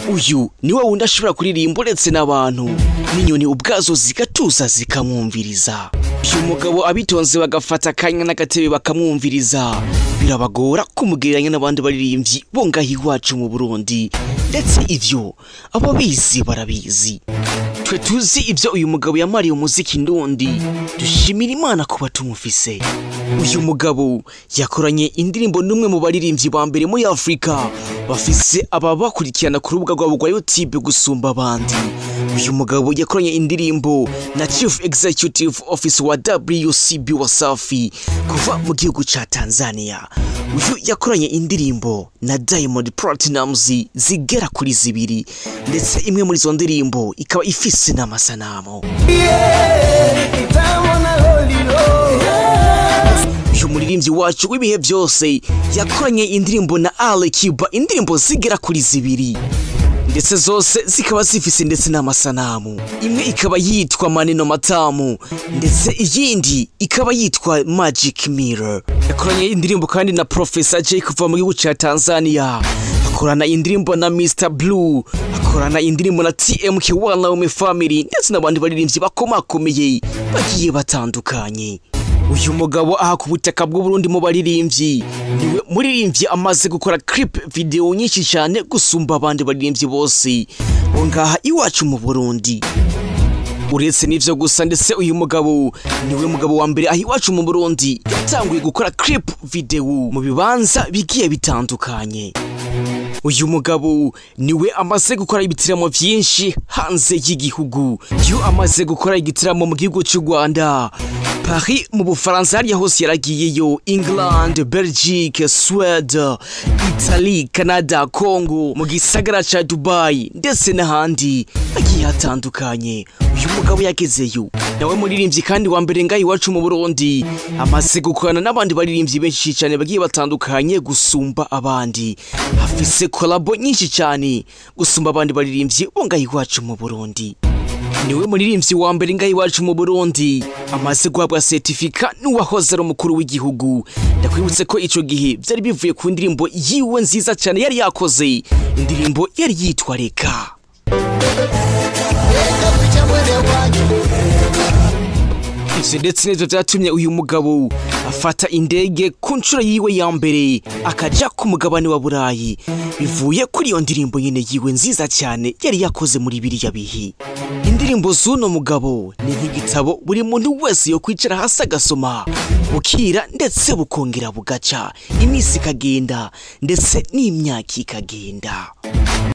uyu niwe wundi ashobora kuririmba uretse n'abantu n'inyoni ubwazo zigatuza zikamwumviriza. Uyu mugabo abitonze bagafata akanya n'agatebe bakamwumviriza birabagora kumugereranya n'abandi baririmbyi bo ngaho iwacu mu Burundi, ndetse ivyo abo bizi barabizi. Twe tuzi ivyo uyu mugabo yamariye umuziki ndundi, dushimira Imana kuba tumufise. Uyu mugabo yakoranye indirimbo n'umwe mu baririmbyi ba mbere muri Afrika bafise ababakurikirana ku rubuga rwabo rwa YouTube gusumba abandi. Uyu mugabo yakoranye indirimbo na Chief Executive Officer wa WCB Wasafi kuva mu gihugu ca Tanzania. Uyu yakoranye indirimbo na Diamond Platnumz zigera kuri 2, ndetse imwe muri zo ndirimbo ikaba ifise n'amasanamu. Uyu muririmbyi wacu w'ibihe byose yakoranye indirimbo na Ali Kiba, indirimbo zigera kuri 2, ndetse zose zikaba zifise ndetse n'amasanamu. Imwe ikaba yitwa Maneno Matamu, ndetse iyindi ikaba yitwa Magic Mirror. Yakoranye indirimbo kandi na Professor Jay kuva mu gihugu ca Tanzania, akorana indirimbo na Mr Blue, akorana indirimbo na TMK One Family, ndetse n'abandi baririmbyi bakomakomeye bagiye batandukanye. Uyu mugabo aha ku butaka bw'u Burundi mu baririmbyi niwe muririmbyi amaze gukora clip video nyinshi cyane gusumba abandi baririmbyi bose bo ngaha iwacu mu Burundi. Uretse n'ivyo gusa, ndetse uyu mugabo niwe mugabo wa mbere aho iwacu mu Burundi yatanguye gukora clip video mu bibanza bigiye bitandukanye. Uyu mugabo niwe amaze gukora ibitaramo byinshi hanze y'igihugu. Yo amaze gukora igitaramo mu gihugu cy'u Rwanda, Paris mu Bufaransa, hariya hose yaragiyeyo, England, Belgique, Sweden, Italy, Canada, Congo, mu gisagara ca Dubai, ndetse n'ahandi agiye hatandukanye. Uyu mugabo yagezeyo nawe muririmbyi kandi wa mbere ngaho iwacu mu Burundi, amaze gukorana n'abandi baririmbyi benshi cyane bagiye batandukanye gusumba abandi, afise collabo nyinshi cyane gusumba abandi baririmbyi bo ngaho iwacu mu Burundi. Niwe muririmbyi wa mbere ngaho iwacu mu Burundi amaze guhabwa certificat n'uwahoze ari umukuru w'igihugu. Ndakwibutse ko ico gihe byari bivuye ku ndirimbo yiwe nziza cyane yari yakoze, indirimbo yari yitwa Reka. Ndetse n'ivyo vyatumye uyu mugabo afata indege ku nshuro yiwe ya mbere akaja ku mugabane wa Burayi, bivuye kuri iyo ndirimbo nyene yiwe nziza cyane yari yakoze muri biriya bihe. Indirimbo z'uno mugabo ni nk'igitabo buri muntu wese yo kwicara hasi agasoma, bukira ndetse bukongera bugaca, imisi ikagenda ndetse n'imyaka ikagenda.